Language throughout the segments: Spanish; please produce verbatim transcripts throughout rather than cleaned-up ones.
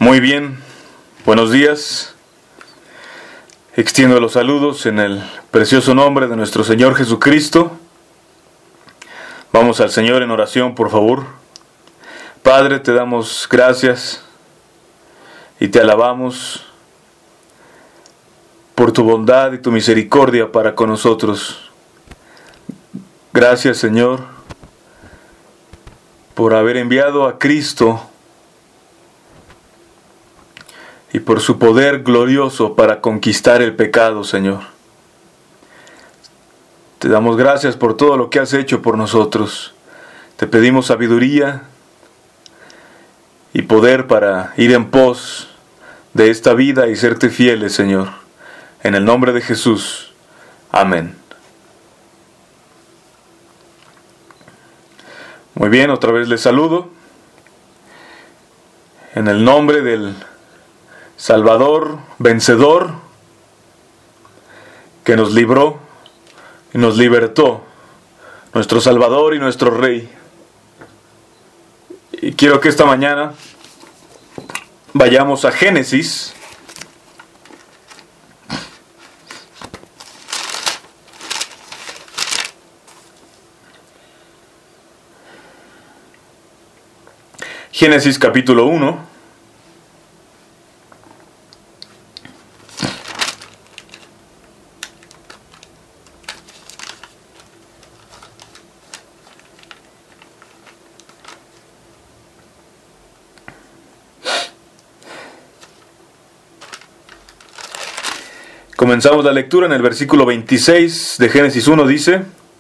Muy bien, buenos días. Extiendo los saludos en el precioso nombre de nuestro Señor Jesucristo. Vamos al Señor en oración, por favor. Padre, te damos gracias y te alabamos por tu bondad y tu misericordia para con nosotros. Gracias, Señor, por haber enviado a Cristo y por su poder glorioso para conquistar el pecado, Señor. Te damos gracias por todo lo que has hecho por nosotros. Te pedimos sabiduría y poder para ir en pos de esta vida y serte fieles, Señor. En el nombre de Jesús. Amén. Muy bien, otra vez les saludo. En el nombre del Salvador, vencedor, que nos libró y nos libertó, nuestro Salvador y nuestro Rey. Y quiero que esta mañana vayamos a Génesis, Génesis capítulo uno. Comenzamos la lectura en el versículo veintiséis de Génesis uno, dice: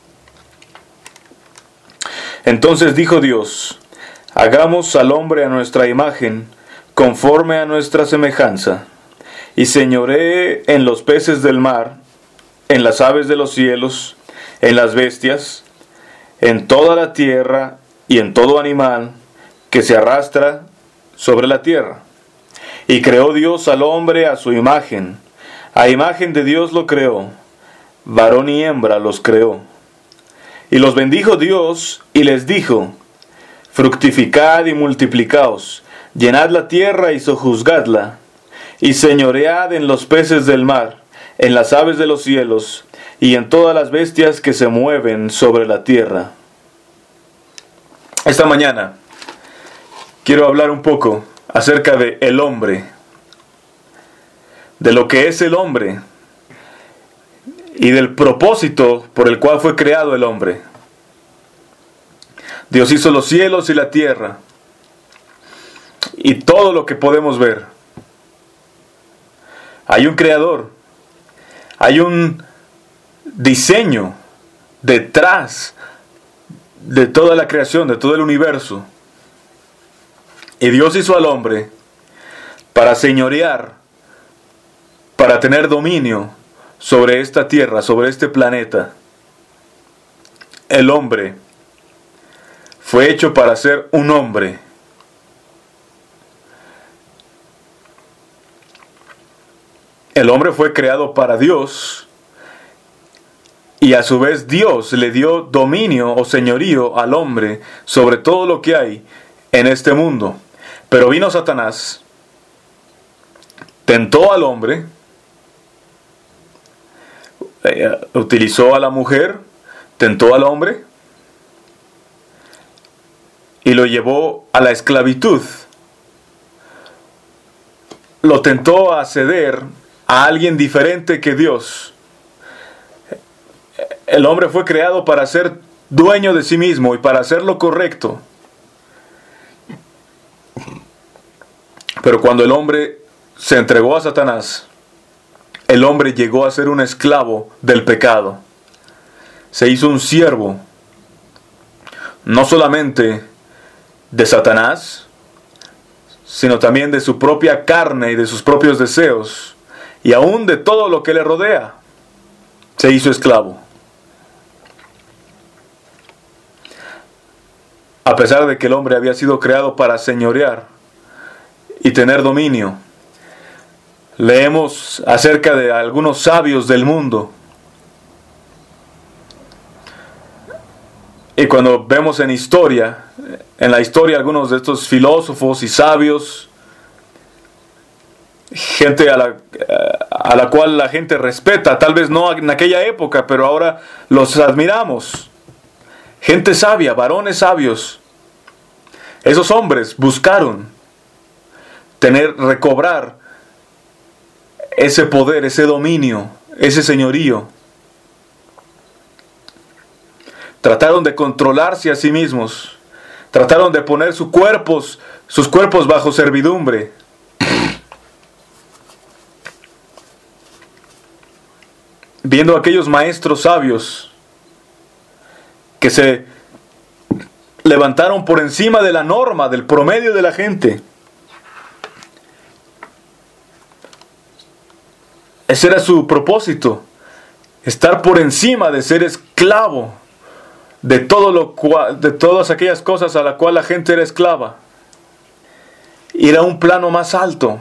Entonces dijo Dios: Hagamos al hombre a nuestra imagen, conforme a nuestra semejanza, y señoree en los peces del mar, en las aves de los cielos, en las bestias, en toda la tierra y en todo animal que se arrastra sobre la tierra. Y creó Dios al hombre a su imagen. A imagen de Dios lo creó, varón y hembra los creó. Y los bendijo Dios y les dijo: Fructificad y multiplicaos, llenad la tierra y sojuzgadla, y señoread en los peces del mar, en las aves de los cielos, y en todas las bestias que se mueven sobre la tierra. Esta mañana quiero hablar un poco acerca de el hombre, de lo que es el hombre y del propósito por el cual fue creado el hombre. Dios hizo los cielos y la tierra y todo lo que podemos ver. Hay un creador, hay un diseño detrás de toda la creación, de todo el universo. Y Dios hizo al hombre para señorear, para tener dominio sobre esta tierra, sobre este planeta. El hombre fue hecho para ser un hombre. El hombre fue creado para Dios, y a su vez Dios le dio dominio o señorío al hombre sobre todo lo que hay en este mundo. Pero vino Satanás, tentó al hombre, utilizó a la mujer, tentó al hombre y lo llevó a la esclavitud. Lo tentó a ceder a alguien diferente que Dios. El hombre fue creado para ser dueño de sí mismo y para hacer lo correcto. Pero cuando el hombre se entregó a Satanás, el hombre llegó a ser un esclavo del pecado. Se hizo un siervo, no solamente de Satanás, sino también de su propia carne y de sus propios deseos, y aún de todo lo que le rodea. Se hizo esclavo. A pesar de que el hombre había sido creado para señorear y tener dominio. Leemos acerca de algunos sabios del mundo. Y cuando vemos en historia, en la historia algunos de estos filósofos y sabios gente a la, a la cual la gente respeta, tal vez no en aquella época, pero ahora los admiramos. Gente sabia, varones sabios. Esos hombres buscaron tener, recobrar ese poder, ese dominio, ese señorío. Trataron de controlarse a sí mismos. Trataron de poner sus cuerpos, sus cuerpos bajo servidumbre. Viendo a aquellos maestros sabios que se levantaron por encima de la norma, del promedio de la gente. Ese era su propósito, estar por encima de ser esclavo de todo lo cual, de todas aquellas cosas a las cuales la gente era esclava. Ir a un plano más alto.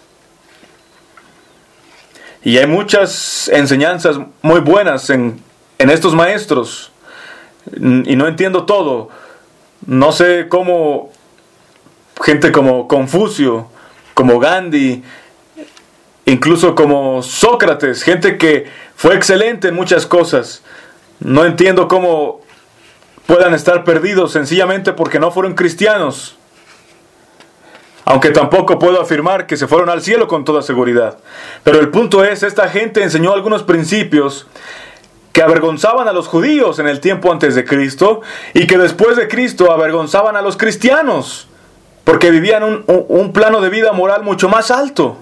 Y hay muchas enseñanzas muy buenas en, en estos maestros. Y no entiendo todo. No sé cómo gente como Confucio, como Gandhi, incluso como Sócrates, gente que fue excelente en muchas cosas. No entiendo cómo puedan estar perdidos sencillamente porque no fueron cristianos. Aunque tampoco puedo afirmar que se fueron al cielo con toda seguridad. Pero el punto es, esta gente enseñó algunos principios que avergonzaban a los judíos en el tiempo antes de Cristo y que después de Cristo avergonzaban a los cristianos porque vivían un, un, un plano de vida moral mucho más alto.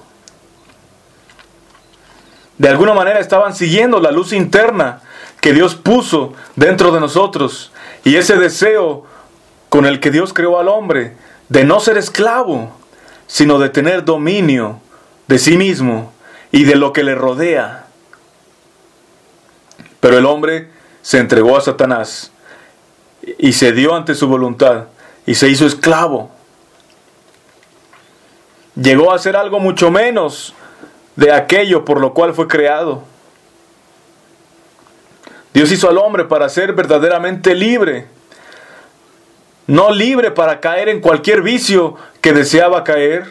De alguna manera estaban siguiendo la luz interna que Dios puso dentro de nosotros y ese deseo con el que Dios creó al hombre de no ser esclavo, sino de tener dominio de sí mismo y de lo que le rodea. Pero el hombre se entregó a Satanás y se dio ante su voluntad y se hizo esclavo. Llegó a ser algo mucho menos de aquello por lo cual fue creado. Dios hizo al hombre para ser verdaderamente libre. No libre para caer en cualquier vicio que deseaba caer,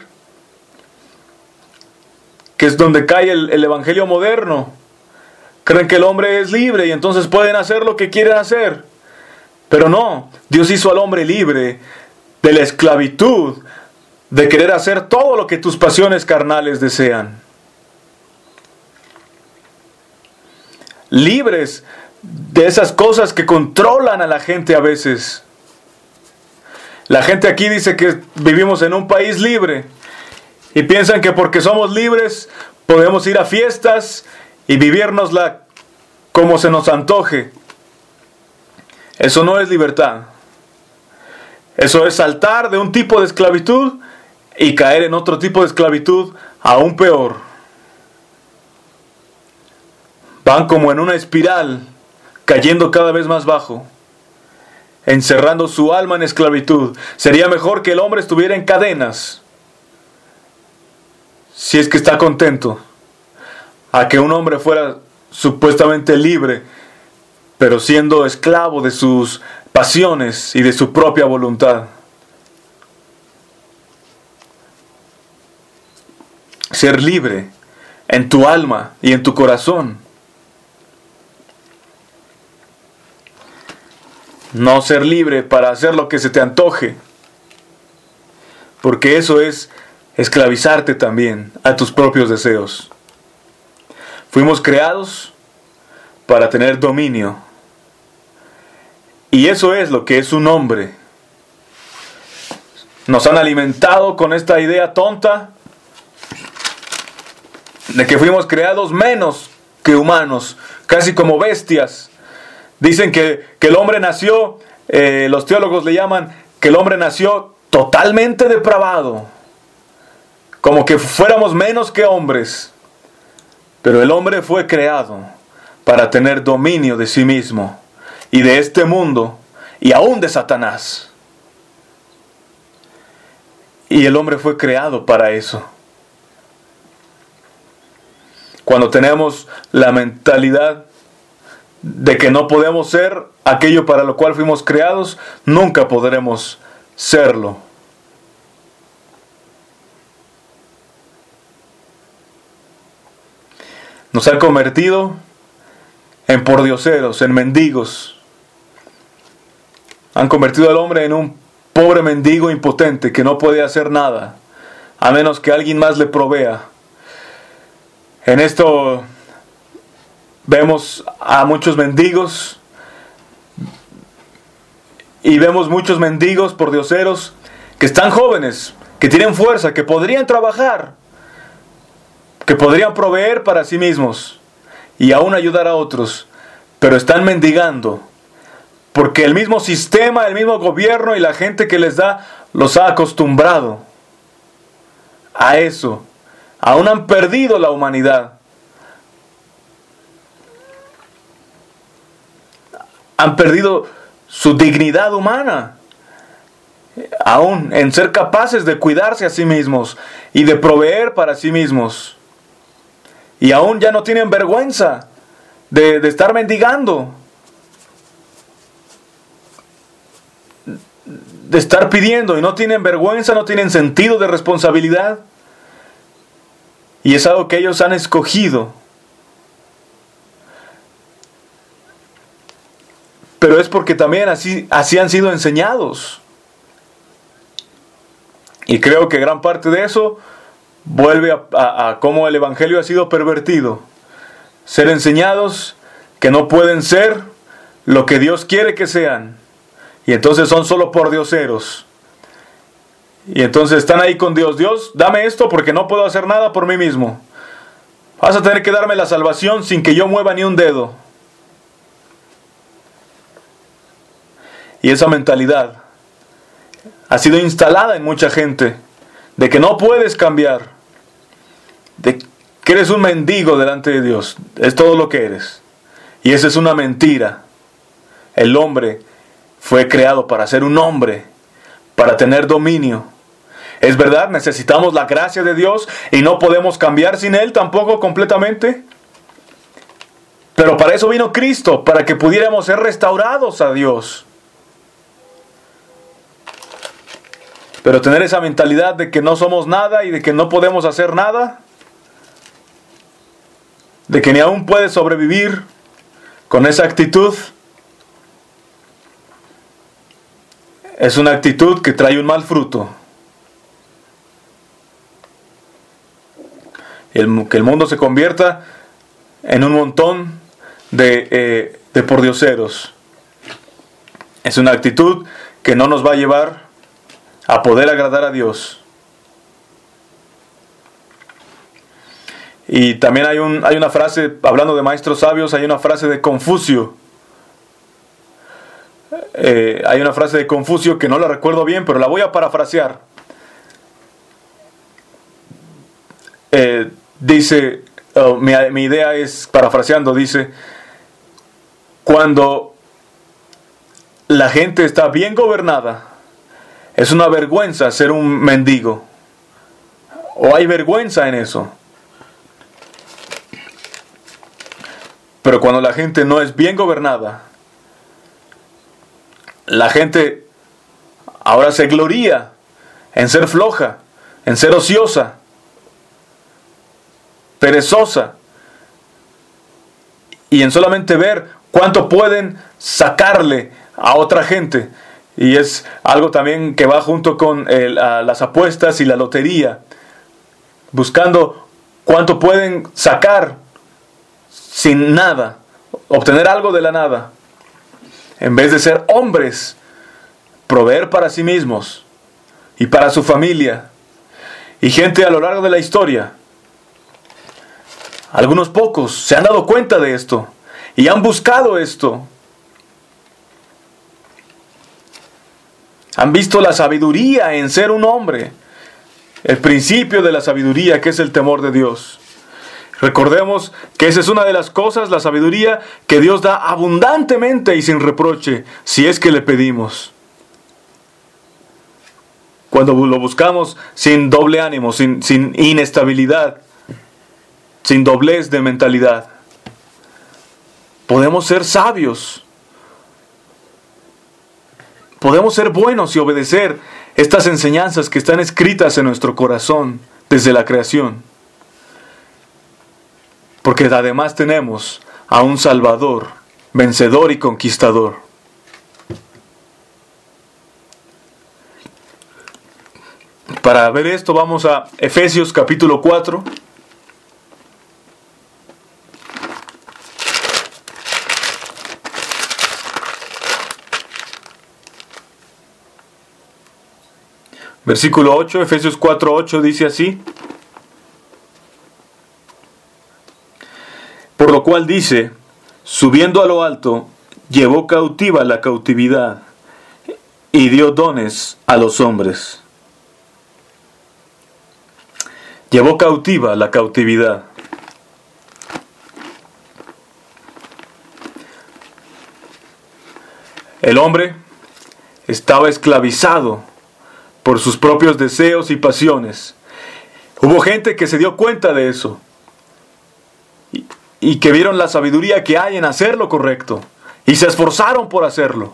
que es donde cae el, el evangelio moderno. Creen que el hombre es libre y entonces pueden hacer lo que quieren hacer. Pero no, Dios hizo al hombre libre de la esclavitud, de querer hacer todo lo que tus pasiones carnales desean. Libres de esas cosas que controlan a la gente a veces. La gente aquí dice que vivimos en un país libre y piensan que porque somos libres podemos ir a fiestas y vivírnosla como se nos antoje. Eso no es libertad. Eso es saltar de un tipo de esclavitud y caer en otro tipo de esclavitud aún peor. Van como en una espiral, cayendo cada vez más bajo, encerrando su alma en esclavitud. Sería mejor que el hombre estuviera en cadenas, si es que está contento, a que un hombre fuera supuestamente libre, pero siendo esclavo de sus pasiones y de su propia voluntad. Ser libre en tu alma y en tu corazón. No ser libre para hacer lo que se te antoje, porque eso es esclavizarte también a tus propios deseos. Fuimos creados para tener dominio, y eso es lo que es un hombre. Nos han alimentado con esta idea tonta de que fuimos creados menos que humanos, casi como bestias. Dicen que, que el hombre nació, eh, los teólogos le llaman que el hombre nació totalmente depravado, como que fuéramos menos que hombres. Pero el hombre fue creado para tener dominio de sí mismo y de este mundo y aún de Satanás. Y el hombre fue creado para eso. Cuando tenemos la mentalidad de que no podemos ser aquello para lo cual fuimos creados, nunca podremos serlo. nos han convertido en pordioseros, en mendigos. Han convertido al hombre en un pobre mendigo impotente que no puede hacer nada, a menos que alguien más le provea. En esto vemos a muchos mendigos y vemos muchos mendigos pordioseros que están jóvenes, que tienen fuerza, que podrían trabajar, que podrían proveer para sí mismos y aún ayudar a otros, pero están mendigando porque el mismo sistema, el mismo gobierno y la gente que les da los ha acostumbrado a eso. Aún han perdido la humanidad. Han perdido su dignidad humana, aún en ser capaces de cuidarse a sí mismos y de proveer para sí mismos. Y aún ya no tienen vergüenza de, de estar mendigando, de estar pidiendo, y no tienen vergüenza, no tienen sentido de responsabilidad. Y es algo que ellos han escogido. Pero es porque también así, así han sido enseñados. Y creo que gran parte de eso vuelve a, a, a cómo el evangelio ha sido pervertido. Ser enseñados que no pueden ser lo que Dios quiere que sean. Y entonces son solo pordioseros. Y entonces están ahí con Dios. Dios, dame esto porque no puedo hacer nada por mí mismo. Vas a tener que darme la salvación sin que yo mueva ni un dedo. Y esa mentalidad ha sido instalada en mucha gente, de que no puedes cambiar, de que eres un mendigo delante de Dios. Es todo lo que eres. Y esa es una mentira. El hombre fue creado para ser un hombre, para tener dominio. Es verdad, necesitamos la gracia de Dios y no podemos cambiar sin Él tampoco completamente. Pero para eso vino Cristo, para que pudiéramos ser restaurados a Dios. Pero tener esa mentalidad de que no somos nada y de que no podemos hacer nada, de que ni aún puedes sobrevivir con esa actitud, es una actitud que trae un mal fruto. El, que el mundo se convierta en un montón de, eh, de pordioseros. Es una actitud que no nos va a llevar a poder agradar a Dios. Y también hay, un, hay una frase, hablando de maestros sabios, hay una frase de Confucio. Eh, hay una frase de Confucio que no la recuerdo bien, pero la voy a parafrasear. Eh, dice, oh, mi, mi idea es, parafraseando, dice: cuando la gente está bien gobernada, es una vergüenza ser un mendigo. O hay vergüenza en eso. Pero cuando la gente no es bien gobernada, la gente ahora se gloría en ser floja, en ser ociosa, perezosa, y en solamente ver cuánto pueden sacarle a otra gente. Y es algo también que va junto con el, a las apuestas y la lotería, buscando cuánto pueden sacar sin nada, obtener algo de la nada, en vez de ser hombres, proveer para sí mismos y para su familia. Y gente a lo largo de la historia, algunos pocos, se han dado cuenta de esto y han buscado esto. Han visto la sabiduría en ser un hombre, el principio de la sabiduría, que es el temor de Dios. Recordemos que esa es una de las cosas, la sabiduría, que Dios da abundantemente y sin reproche, si es que le pedimos. Cuando lo buscamos sin doble ánimo, sin, sin inestabilidad, sin doblez de mentalidad, podemos ser sabios. Podemos ser buenos y obedecer estas enseñanzas que están escritas en nuestro corazón desde la creación. porque además tenemos a un Salvador, vencedor y conquistador. Para ver esto vamos a Efesios capítulo cuatro. Versículo ocho, Efesios cuatro ocho dice así: por lo cual dice, subiendo a lo alto, llevó cautiva la cautividad y dio dones a los hombres. Llevó cautiva la cautividad. El hombre estaba esclavizado por sus propios deseos y pasiones. Hubo gente que se dio cuenta de eso y, y que vieron la sabiduría que hay en hacer lo correcto y se esforzaron por hacerlo.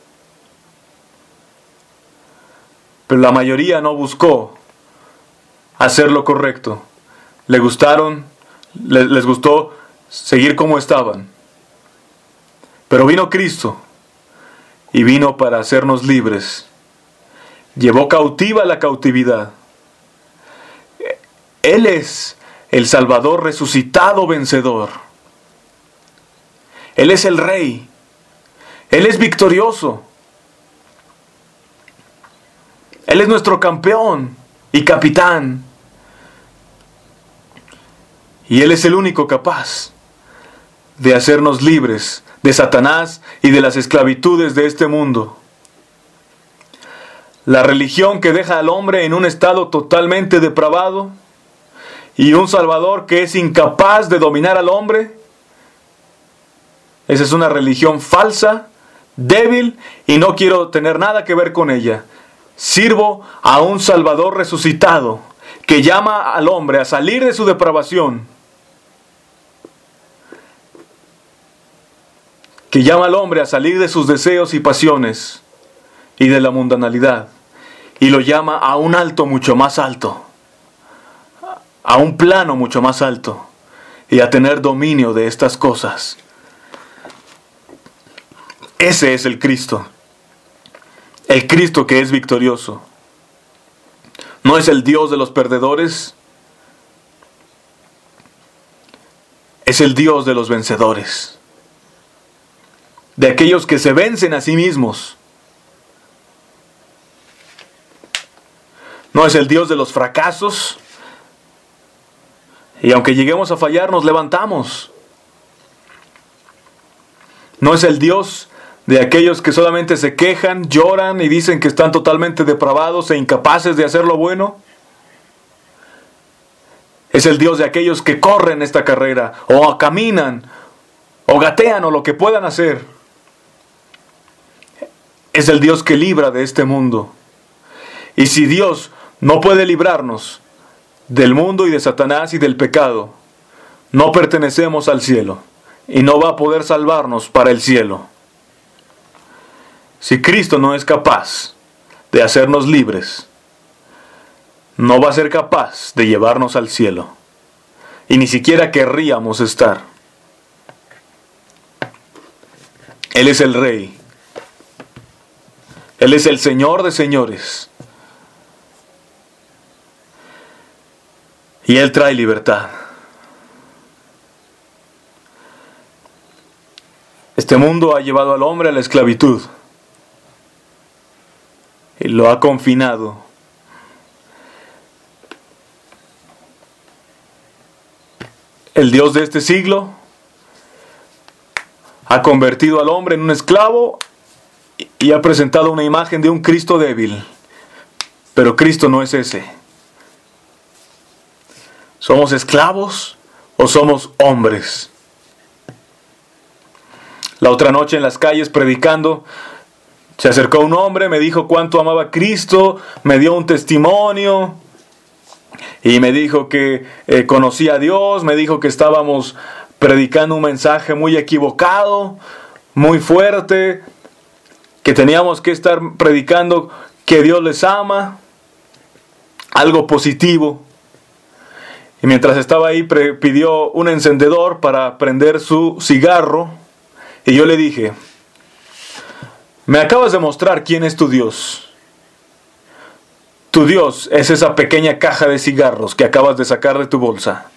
Pero la mayoría no buscó hacer lo correcto. Le gustaron, les, les gustó seguir como estaban. Pero vino Cristo y vino para hacernos libres. Llevó cautiva la cautividad. Él es el Salvador resucitado vencedor. Él es el Rey. Él es victorioso. Él es nuestro campeón y capitán. Y Él es el único capaz de hacernos libres de Satanás y de las esclavitudes de este mundo. La religión que deja al hombre en un estado totalmente depravado y un Salvador que es incapaz de dominar al hombre, esa es una religión falsa, débil, y no quiero tener nada que ver con ella. Sirvo a un Salvador resucitado que llama al hombre a salir de su depravación, que llama al hombre a salir de sus deseos y pasiones y de la mundanalidad, y lo llama a un alto mucho más alto, a un plano mucho más alto, y a tener dominio de estas cosas. Ese es el Cristo, el Cristo que es victorioso. No es el Dios de los perdedores, es el Dios de los vencedores, de aquellos que se vencen a sí mismos. No es el Dios de los fracasos, y aunque lleguemos a fallar, nos levantamos. No es el Dios de aquellos que solamente se quejan, lloran y dicen que están totalmente depravados e incapaces de hacer lo bueno. Es el Dios de aquellos que corren esta carrera, o caminan, o gatean, o lo que puedan hacer. Es el Dios que libra de este mundo. Y si Dios no puede librarnos del mundo y de Satanás y del pecado, no pertenecemos al cielo y no va a poder salvarnos para el cielo. Si Cristo no es capaz de hacernos libres, no va a ser capaz de llevarnos al cielo, y ni siquiera querríamos estar. Él es el Rey. Él es el Señor de señores. Y Él trae libertad. Este mundo ha llevado al hombre a la esclavitud y lo ha confinado. El Dios de este siglo ha convertido al hombre en un esclavo y ha presentado una imagen de un Cristo débil. Pero Cristo no es ese. ¿Somos esclavos o somos hombres? La otra noche en las calles predicando, se acercó un hombre, me dijo cuánto amaba a Cristo, me dio un testimonio y me dijo que eh, conocía a Dios, me dijo que estábamos predicando un mensaje muy equivocado, muy fuerte, que teníamos que estar predicando que Dios les ama, algo positivo. Y mientras estaba ahí pre- pidió un encendedor para prender su cigarro. Y yo le dije, me acabas de mostrar quién es tu Dios. Tu Dios es esa pequeña caja de cigarros que acabas de sacar de tu bolsa.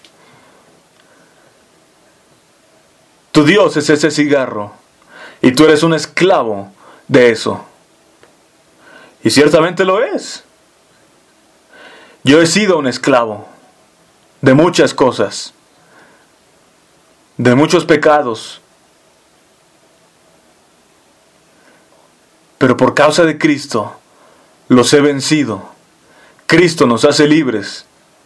Tu Dios es ese cigarro. Y tú eres un esclavo de eso. Y ciertamente lo es. Yo he sido un esclavo de muchas cosas, de muchos pecados. Pero por causa de Cristo los he vencido. Cristo nos hace libres.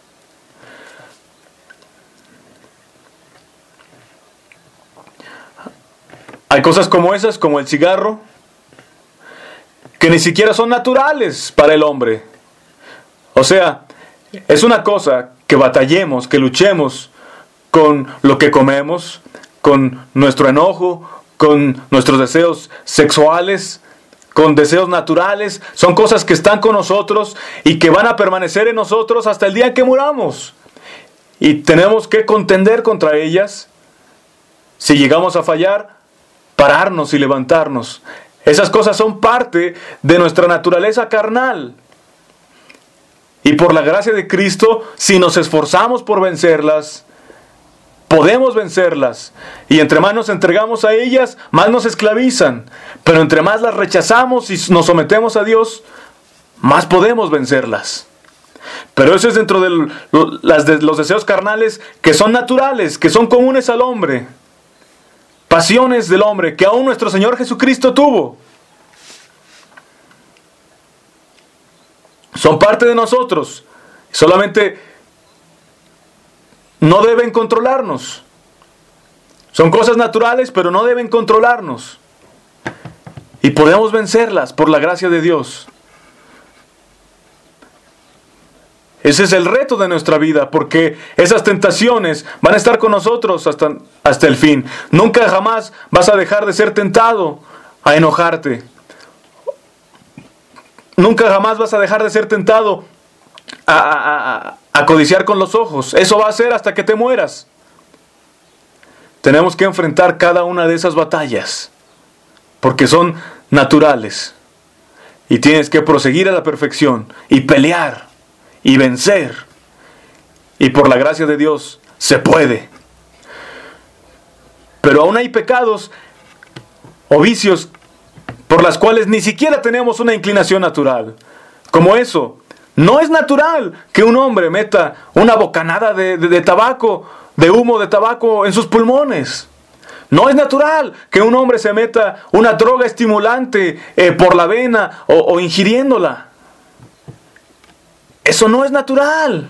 Hay cosas como esas, como el cigarro, que ni siquiera son naturales para el hombre. O sea, es una cosa que batallemos, que luchemos con lo que comemos, con nuestro enojo, con nuestros deseos sexuales, con deseos naturales. Son cosas que están con nosotros y que van a permanecer en nosotros hasta el día en que muramos. Y tenemos que contender contra ellas. Si llegamos a fallar, pararnos y levantarnos. Esas cosas son parte de nuestra naturaleza carnal. Y por la gracia de Cristo, si nos esforzamos por vencerlas, podemos vencerlas. Y entre más nos entregamos a ellas, más nos esclavizan. Pero entre más las rechazamos y nos sometemos a Dios, más podemos vencerlas. Pero eso es dentro de los deseos carnales que son naturales, que son comunes al hombre. Pasiones del hombre que aún nuestro Señor Jesucristo tuvo. Son parte de nosotros. Solamente no deben controlarnos. Son cosas naturales, pero no deben controlarnos. Y podemos vencerlas por la gracia de Dios. Ese es el reto de nuestra vida, porque esas tentaciones van a estar con nosotros hasta, hasta el fin. Nunca jamás vas a dejar de ser tentado a enojarte. Nunca jamás vas a dejar de ser tentado a, a, a, a codiciar con los ojos. Eso va a ser hasta que te mueras. Tenemos que enfrentar cada una de esas batallas, porque son naturales. Y tienes que proseguir a la perfección y pelear y vencer. Y por la gracia de Dios se puede. Pero aún hay pecados o vicios por las cuales ni siquiera tenemos una inclinación natural. Como eso. No es natural que un hombre meta una bocanada de, de, de tabaco, de humo de tabaco en sus pulmones. No es natural que un hombre se meta una droga estimulante eh, por la vena o, o ingiriéndola. Eso no es natural.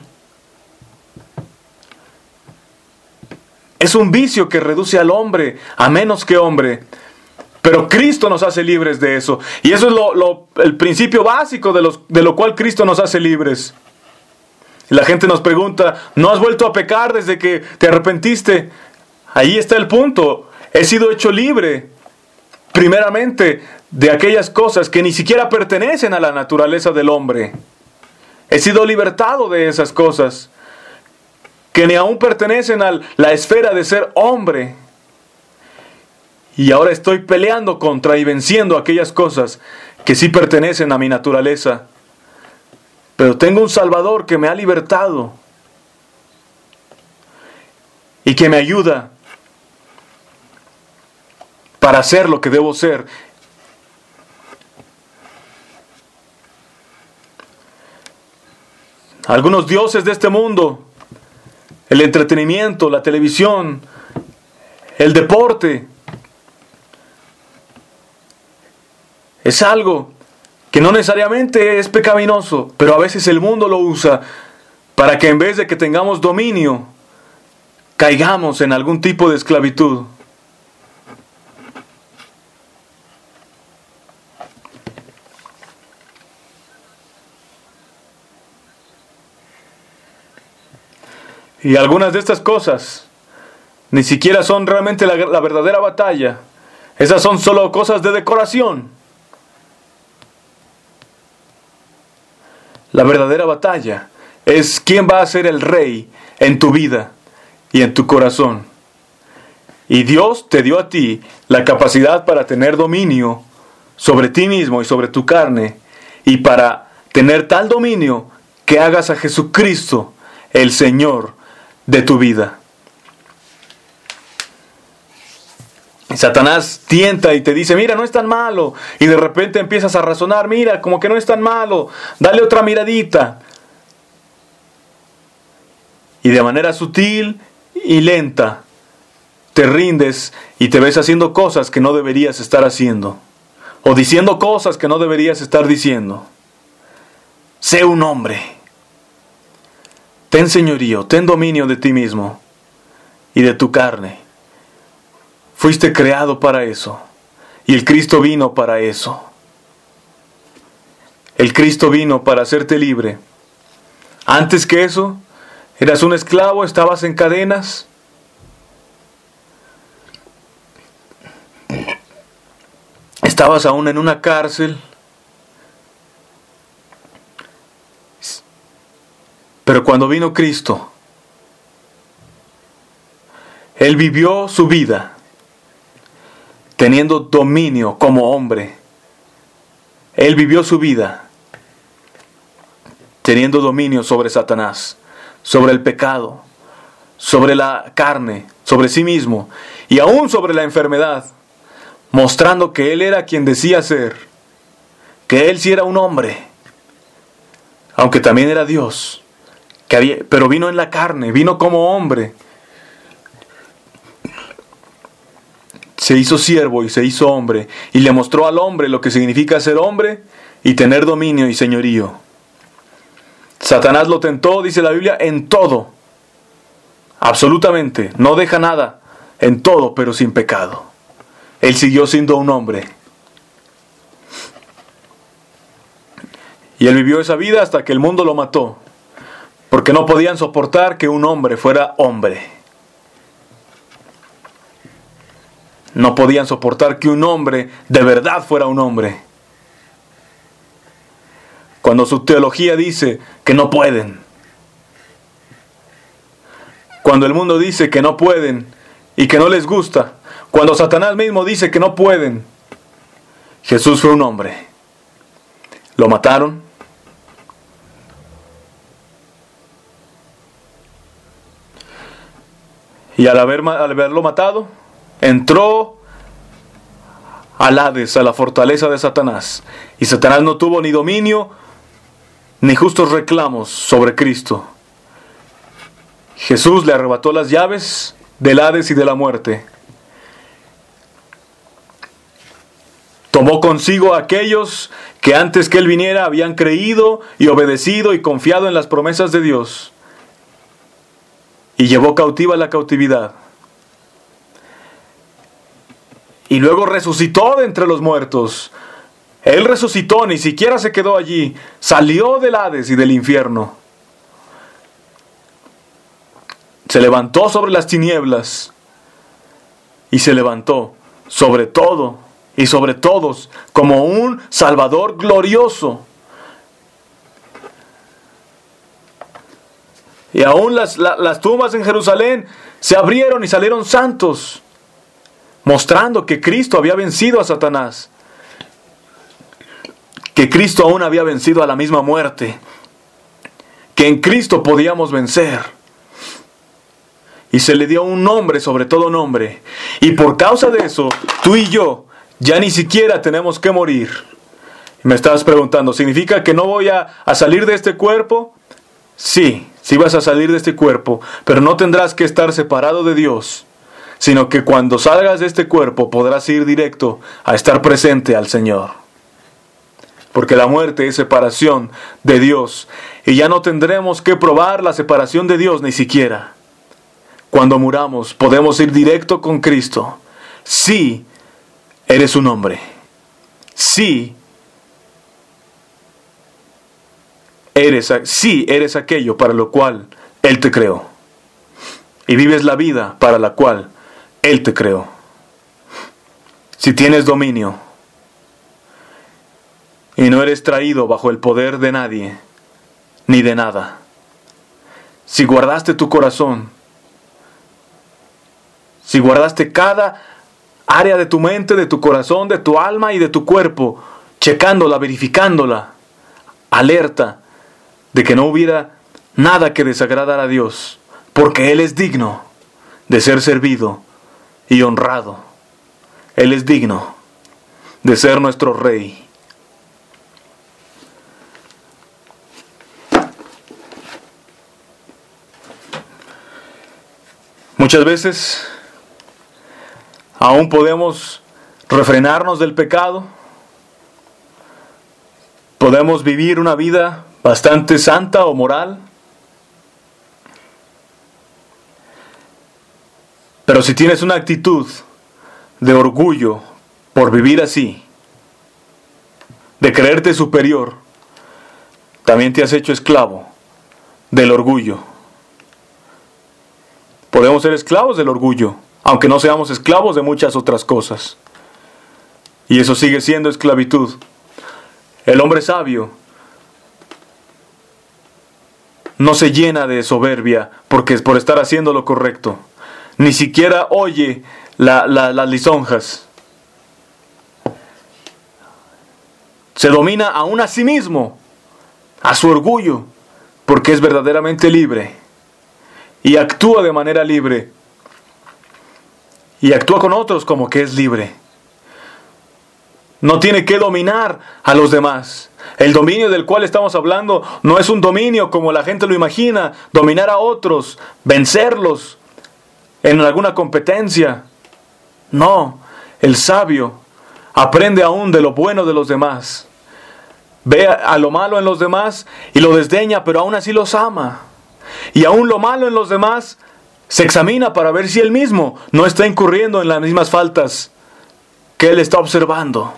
Es un vicio que reduce al hombre a menos que hombre. Pero Cristo nos hace libres de eso. Y eso es lo, lo, el principio básico de, los, de lo cual Cristo nos hace libres. Y la gente nos pregunta, ¿no has vuelto a pecar desde que te arrepentiste? Ahí está el punto. He sido hecho libre, primeramente, de aquellas cosas que ni siquiera pertenecen a la naturaleza del hombre. He sido libertado de esas cosas que ni aún pertenecen a la esfera de ser hombre. Y ahora estoy peleando contra y venciendo aquellas cosas que sí pertenecen a mi naturaleza. Pero tengo un Salvador que me ha libertado y que me ayuda para hacer lo que debo ser. Algunos dioses de este mundo, el entretenimiento, la televisión, el deporte, es algo que no necesariamente es pecaminoso, pero a veces el mundo lo usa para que en vez de que tengamos dominio, caigamos en algún tipo de esclavitud. Y algunas de estas cosas ni siquiera son realmente la, la verdadera batalla. Esas son solo cosas de decoración. La verdadera batalla es quién va a ser el rey en tu vida y en tu corazón. Y Dios te dio a ti la capacidad para tener dominio sobre ti mismo y sobre tu carne, y para tener tal dominio que hagas a Jesucristo el Señor de tu vida. Y Satanás tienta y te dice, mira, no es tan malo. Y de repente empiezas a razonar, mira, como que no es tan malo. Dale otra miradita. Y de manera sutil y lenta te rindes y te ves haciendo cosas que no deberías estar haciendo. O diciendo cosas que no deberías estar diciendo. Sé un hombre. Ten señorío, ten dominio de ti mismo y de tu carne. Fuiste creado para eso. Y el Cristo vino para eso. El Cristo vino para hacerte libre. Antes que eso, eras un esclavo, estabas en cadenas. Estabas aún en una cárcel. Pero cuando vino Cristo, Él vivió su vida teniendo dominio como hombre. Él vivió su vida teniendo dominio sobre Satanás, sobre el pecado, sobre la carne, sobre sí mismo y aún sobre la enfermedad, mostrando que Él era quien decía ser, que Él sí era un hombre, aunque también era Dios. Que había, pero vino en la carne, vino como hombre. Se hizo siervo y se hizo hombre, y le mostró al hombre lo que significa ser hombre y tener dominio y señorío. Satanás lo tentó, dice la Biblia, en todo. Absolutamente, no deja nada, en todo, pero sin pecado. Él siguió siendo un hombre. Y él vivió esa vida hasta que el mundo lo mató. Porque no podían soportar que un hombre fuera hombre. No podían soportar que un hombre de verdad fuera un hombre. Cuando su teología dice que no pueden. Cuando el mundo dice que no pueden y que no les gusta. Cuando Satanás mismo dice que no pueden. Jesús fue un hombre. Lo mataron. Y al, haber, al haberlo matado, entró al Hades, a la fortaleza de Satanás. Y Satanás no tuvo ni dominio, ni justos reclamos sobre Cristo. Jesús le arrebató las llaves del Hades y de la muerte. Tomó consigo a aquellos que antes que Él viniera habían creído y obedecido y confiado en las promesas de Dios. Y llevó cautiva la cautividad. Y luego resucitó de entre los muertos. Él resucitó, ni siquiera se quedó allí. Salió del Hades y del infierno. Se levantó sobre las tinieblas. Y se levantó sobre todo y sobre todos como un Salvador glorioso. Y aún las, la, las tumbas en Jerusalén se abrieron y salieron santos, mostrando que Cristo había vencido a Satanás, que Cristo aún había vencido a la misma muerte, que en Cristo podíamos vencer. Y se le dio un nombre sobre todo nombre. Y por causa de eso, tú y yo ya ni siquiera tenemos que morir. Me estabas preguntando, ¿significa que no voy a, a salir de este cuerpo? Sí. Si vas a salir de este cuerpo, pero no tendrás que estar separado de Dios, sino que cuando salgas de este cuerpo podrás ir directo a estar presente al Señor. Porque la muerte es separación de Dios, y ya no tendremos que probar la separación de Dios ni siquiera. Cuando muramos podemos ir directo con Cristo. Sí, eres un hombre. Sí, Eres, sí, eres aquello para lo cual Él te creó. Y vives la vida para la cual Él te creó. Si tienes dominio y no eres traído bajo el poder de nadie ni de nada. si guardaste tu corazón, si guardaste cada área de tu mente, de tu corazón, de tu alma y de tu cuerpo, checándola, verificándola, alerta de que no hubiera nada que desagradar a Dios, porque Él es digno de ser servido y honrado. Él es digno de ser nuestro Rey. Muchas veces aún podemos refrenarnos del pecado, podemos vivir una vida bastante santa o moral, pero si tienes una actitud de orgullo por vivir así, de creerte superior, también te has hecho esclavo del orgullo. Podemos ser esclavos del orgullo, aunque no seamos esclavos de muchas otras cosas. Y eso sigue siendo esclavitud. El hombre sabio no se llena de soberbia porque es por estar haciendo lo correcto. Ni siquiera oye la, la, las lisonjas. Se domina aún a sí mismo, a su orgullo, porque es verdaderamente libre. Y actúa de manera libre. Y actúa con otros como que es libre. No tiene que dominar a los demás. El dominio del cual estamos hablando no es un dominio como la gente lo imagina. Dominar a otros, vencerlos en alguna competencia. No, el sabio aprende aún de lo bueno de los demás. Ve a lo malo en los demás y lo desdeña, pero aún así los ama. Y aún lo malo en los demás se examina para ver si él mismo no está incurriendo en las mismas faltas que él está observando.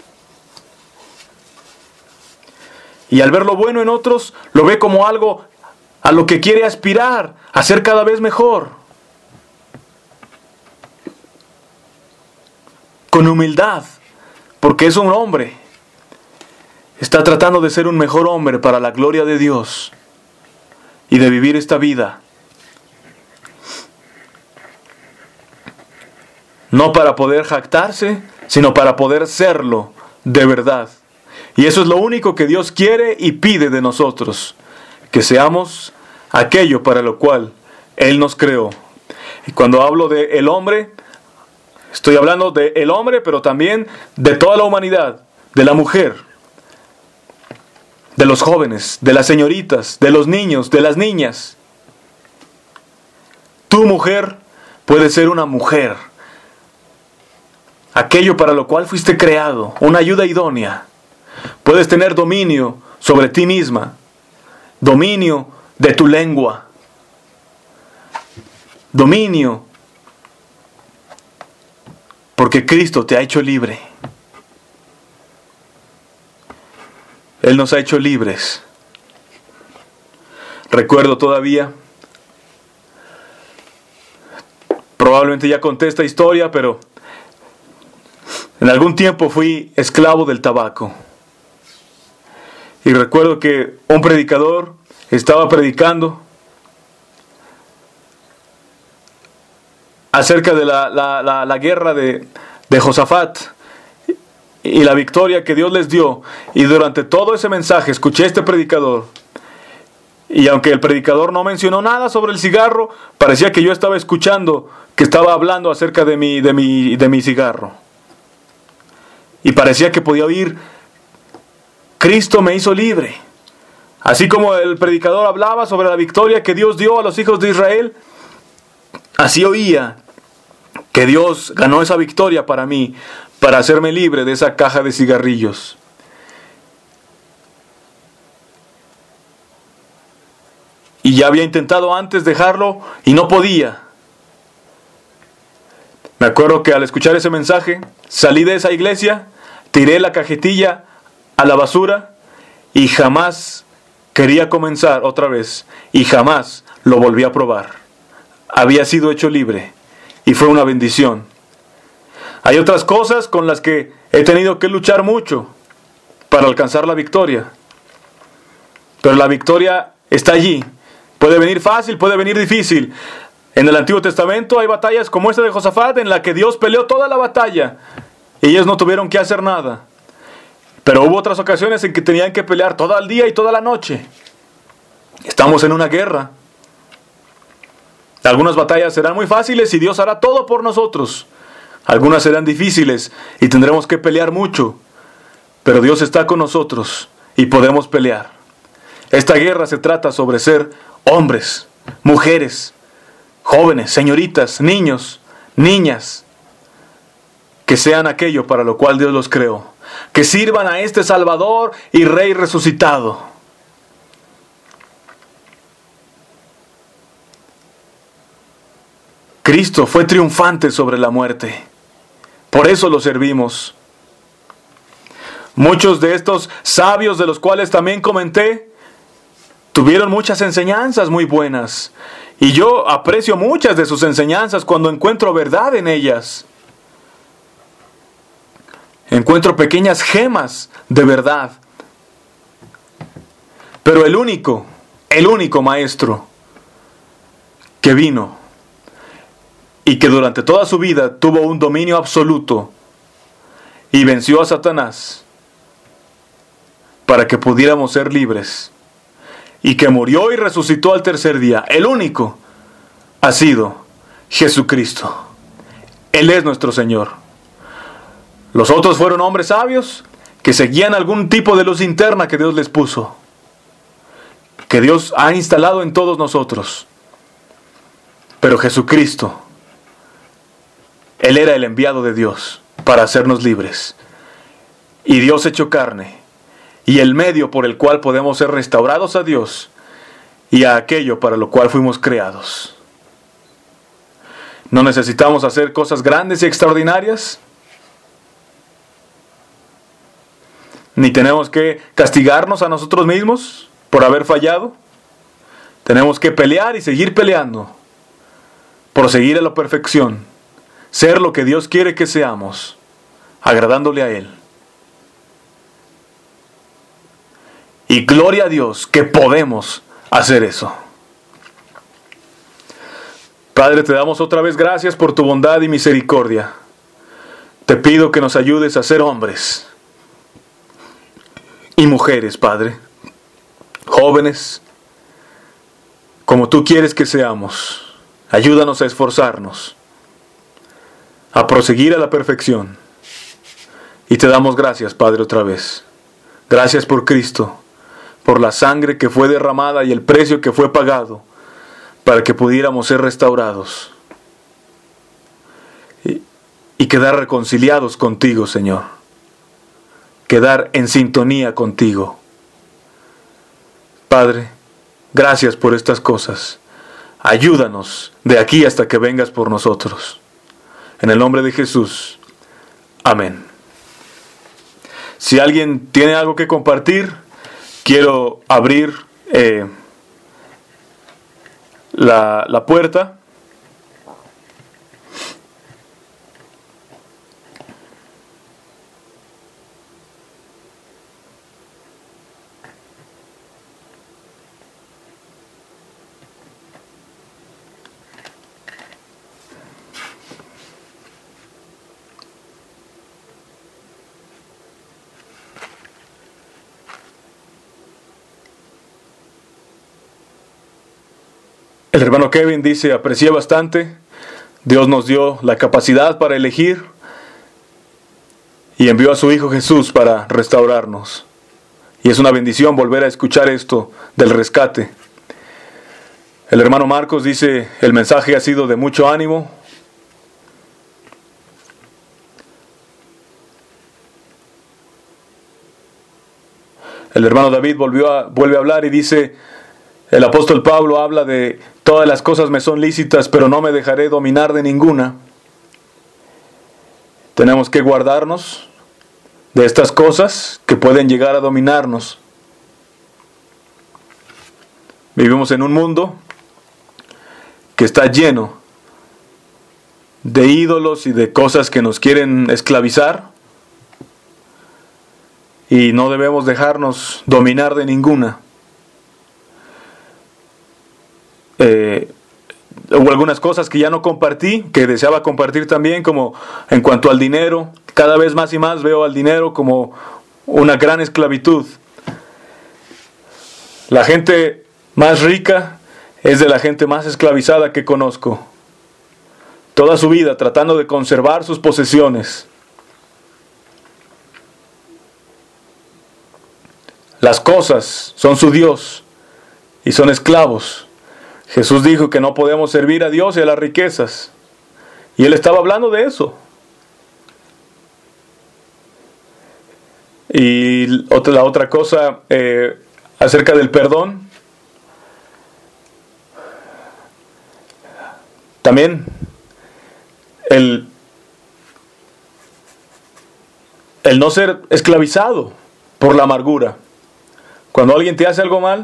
Y al ver lo bueno en otros, lo ve como algo a lo que quiere aspirar, a ser cada vez mejor. Con humildad, porque es un hombre. Está tratando de ser un mejor hombre para la gloria de Dios y de vivir esta vida. No para poder jactarse, sino para poder serlo de verdad. Y eso es lo único que Dios quiere y pide de nosotros, que seamos aquello para lo cual Él nos creó. Y cuando hablo de el hombre, estoy hablando de el hombre, pero también de toda la humanidad, de la mujer, de los jóvenes, de las señoritas, de los niños, de las niñas. Tu mujer puede ser una mujer, aquello para lo cual fuiste creado, una ayuda idónea. Puedes tener dominio sobre ti misma, dominio de tu lengua, dominio, porque Cristo te ha hecho libre. Él nos ha hecho libres. Recuerdo todavía, probablemente ya conté esta historia, pero en algún tiempo fui esclavo del tabaco. Y recuerdo que un predicador estaba predicando acerca de la, la, la, la guerra de, de Josafat y la victoria que Dios les dio. Y durante todo ese mensaje escuché a este predicador. Y aunque el predicador no mencionó nada sobre el cigarro, parecía que yo estaba escuchando que estaba hablando acerca de mi, de mi, de mi cigarro. Y parecía que podía oír: Cristo me hizo libre. Así como el predicador hablaba sobre la victoria que Dios dio a los hijos de Israel, así oía que Dios ganó esa victoria para mí, para hacerme libre de esa caja de cigarrillos. Y ya había intentado antes dejarlo y no podía. Me acuerdo que al escuchar ese mensaje, salí de esa iglesia, tiré la cajetilla a la basura y jamás quería comenzar otra vez. Y jamás lo volví a probar. Había sido hecho libre y fue una bendición. Hay otras cosas con las que he tenido que luchar mucho para alcanzar la victoria. Pero la victoria está allí, Puede venir fácil, puede venir difícil. En el Antiguo Testamento hay batallas como esta de Josafat, en la que Dios peleó toda la batalla y ellos no tuvieron que hacer nada. Pero hubo otras ocasiones en que tenían que pelear todo el día y toda la noche. Estamos en una guerra. Algunas batallas serán muy fáciles y Dios hará todo por nosotros. Algunas serán difíciles y tendremos que pelear mucho. Pero Dios está con nosotros y podemos pelear. Esta guerra se trata sobre ser hombres, mujeres, jóvenes, señoritas, niños, niñas, que sean aquello para lo cual Dios los creó, que sirvan a este Salvador y Rey resucitado. Cristo fue triunfante sobre la muerte, por eso lo servimos. Muchos de estos sabios de los cuales también comenté, tuvieron muchas enseñanzas muy buenas. Y yo aprecio muchas de sus enseñanzas cuando encuentro verdad en ellas. Encuentro pequeñas gemas de verdad. Pero el único, el único maestro que vino y que durante toda su vida tuvo un dominio absoluto y venció a Satanás para que pudiéramos ser libres, y que murió y resucitó al tercer día, el único, ha sido Jesucristo. Él es nuestro Señor. Los otros fueron hombres sabios que seguían algún tipo de luz interna que Dios les puso, que Dios ha instalado en todos nosotros. Pero Jesucristo, Él era el enviado de Dios para hacernos libres. Y Dios hecho carne, y el medio por el cual podemos ser restaurados a Dios y a aquello para lo cual fuimos creados. No necesitamos hacer cosas grandes y extraordinarias, ni tenemos que castigarnos a nosotros mismos por haber fallado. Tenemos que pelear y seguir peleando por seguir a la perfección, ser lo que Dios quiere que seamos, agradándole a Él. Y gloria a Dios que podemos hacer eso. Padre, te damos otra vez gracias por tu bondad y misericordia. Te pido que nos ayudes a ser hombres y mujeres, Padre, jóvenes, como tú quieres que seamos. Ayúdanos a esforzarnos, a proseguir a la perfección. Y te damos gracias, Padre, otra vez. Gracias por Cristo, por la sangre que fue derramada y el precio que fue pagado para que pudiéramos ser restaurados y, y quedar reconciliados contigo, Señor. Quedar en sintonía contigo. Padre, gracias por estas cosas. Ayúdanos de aquí hasta que vengas por nosotros. En el nombre de Jesús. Amén. Si alguien tiene algo que compartir, quiero abrir eh, la, la puerta. El hermano Kevin dice: aprecié bastante. Dios nos dio la capacidad para elegir y envió a su Hijo Jesús para restaurarnos. Y es una bendición volver a escuchar esto del rescate. El hermano Marcos dice: el mensaje ha sido de mucho ánimo. El hermano David volvió a, vuelve a hablar y dice: el apóstol Pablo habla de todas las cosas me son lícitas, pero no me dejaré dominar de ninguna. Tenemos que guardarnos de estas cosas que pueden llegar a dominarnos. Vivimos en un mundo que está lleno de ídolos y de cosas que nos quieren esclavizar, y no debemos dejarnos dominar de ninguna. eh, hubo algunas cosas que ya no compartí, que deseaba compartir también, como en cuanto al dinero. Cada vez más y más veo al dinero como una gran esclavitud. La gente más rica es de la gente más esclavizada que conozco. Toda su vida tratando de conservar sus posesiones. Las cosas son su Dios y son esclavos. Jesús dijo que no podemos servir a Dios y a las riquezas. Y Él estaba hablando de eso. Y otra, la otra cosa eh, acerca del perdón. También el, el no ser esclavizado por la amargura. Cuando alguien te hace algo mal,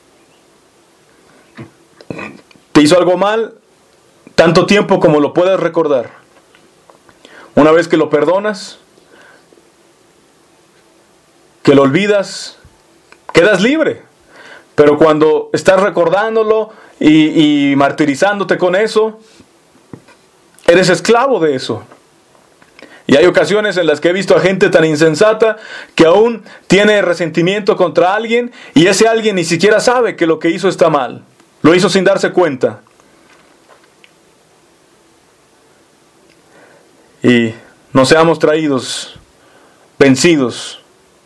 te hizo algo mal tanto tiempo como lo puedas recordar. Una vez que lo perdonas, que lo olvidas, quedas libre. Pero cuando estás recordándolo y, y martirizándote con eso, eres esclavo de eso. Y hay ocasiones en las que he visto a gente tan insensata que aún tiene resentimiento contra alguien y ese alguien ni siquiera sabe que lo que hizo está mal. Lo hizo sin darse cuenta. Y no seamos traídos, vencidos,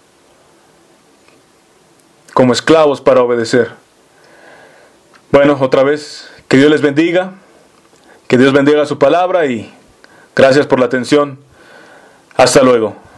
como esclavos para obedecer. Bueno, otra vez, que Dios les bendiga, que Dios bendiga su palabra y gracias por la atención. Hasta luego.